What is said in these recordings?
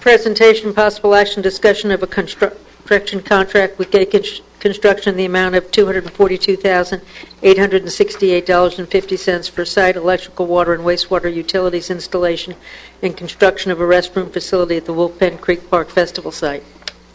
Presentation, possible action, discussion of a construction contract with Gay Construction in the amount of $242,868.50 for site electrical, water, and wastewater utilities installation and construction of a restroom facility at the Wolf Pen Creek Park Festival site.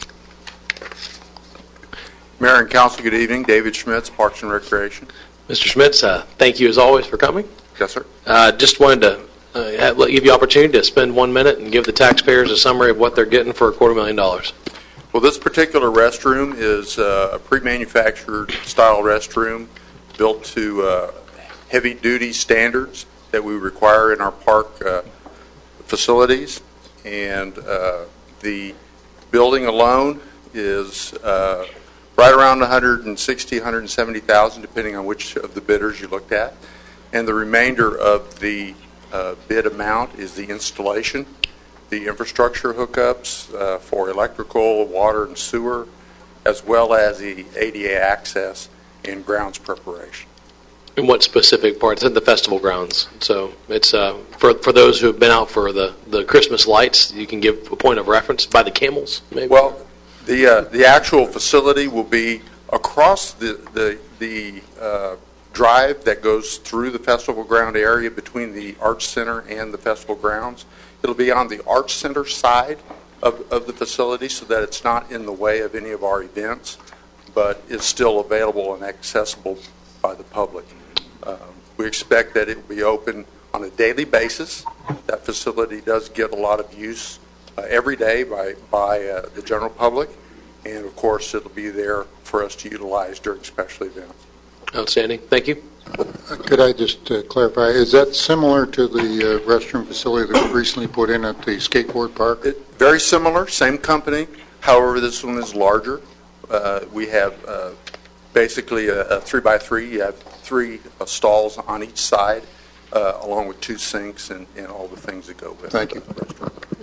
Mayor and Council, good evening. David Schmitz, Parks and Recreation. Mr. Schmitz, thank you as always for coming. Yes, sir. Just wanted to give you the opportunity to spend 1 minute and give the taxpayers a summary of what they're getting for $250,000. Well, this particular restroom is a pre-manufactured style restroom built to heavy-duty standards that we require in our park facilities. And the building alone is right around $160,000, $170,000, depending on which of the bidders you looked at. And the remainder of the bid amount is the installation, the infrastructure hookups for electrical, water, and sewer, as well as the ADA access and grounds preparation. In what specific part? It's in the festival grounds. So it's for those who have been out for the Christmas lights, you can give a point of reference by the camels, maybe? Well, the actual facility will be across the drive that goes through the festival ground area between the Arts Center and the festival grounds. It'll be on the Arts Center side of the facility so that it's not in the way of any of our events, but it's still available and accessible by the public. We expect that it will be open on a daily basis. That facility does get a lot of use every day by the general public, and of course it'll be there for us to utilize during special events. Outstanding. Thank you. Could I just clarify, is that similar to the restroom facility that was recently put in at the skateboard park? Very similar, same company. However, this one is larger. We have basically a 3x3. You have 3 stalls on each side, along with 2 sinks and all the things that go with it. Thank you.